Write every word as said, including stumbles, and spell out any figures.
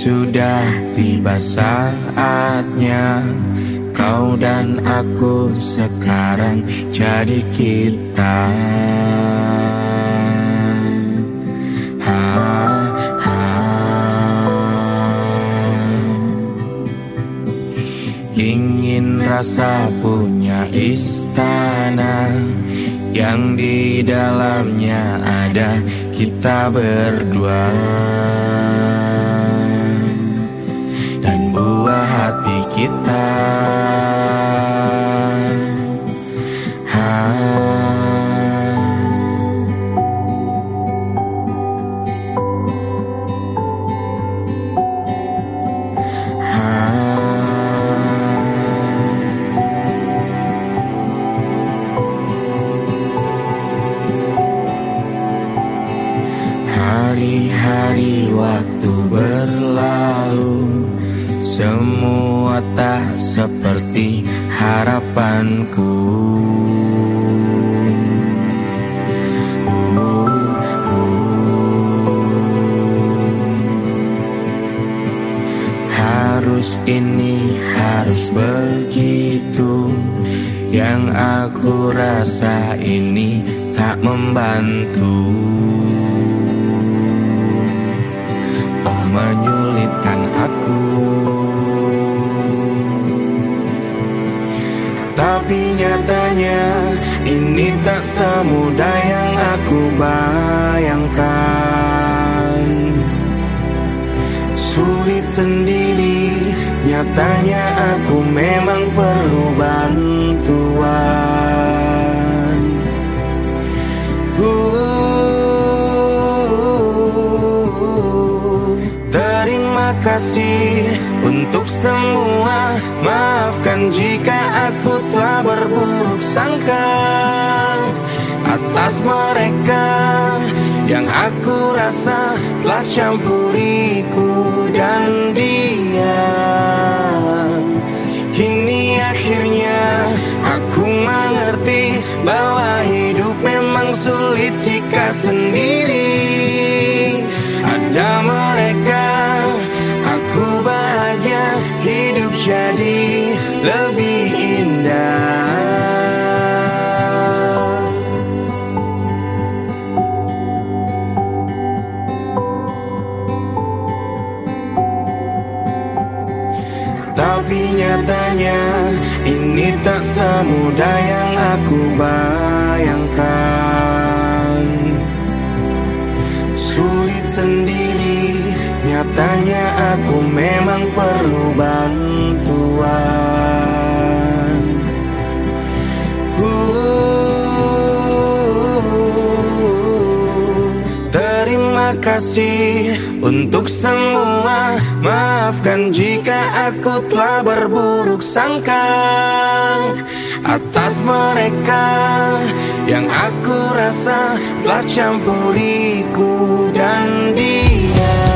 Sudah tiba saatnya kau dan aku sekarang jadi kita. Ha, ha. Ingin rasa punya istana yang di dalamnya ada kita berdua dan buah hati kita. Ha. Hari-hari waktu berlalu, semua tak seperti harapanku. uh, uh. Harus ini, harus begitu. Yang aku rasa ini tak membantu, menyulitkan aku. Tapi nyatanya ini tak semudah yang aku bayangkan. Sulit sendiri, nyatanya aku memang perlu bantuan. uh. Terima kasih untuk semua. Maafkan jika aku telah berburuk sangka atas mereka yang aku rasa telah campuriku dan dia. Kini akhirnya aku mengerti bahwa hidup memang sulit jika sendiri. Ada mereka, aku bahagia, hidup jadi lebih indah. Tapi nyatanya ini tak semudah yang aku bayangkan. Sulit sendiri, nyatanya aku memang perlu bantuan. uh, Terima kasih untuk semua. Maafkan jika aku telah berburuk sangka atas mereka yang aku rasa telah campuriku dan dia.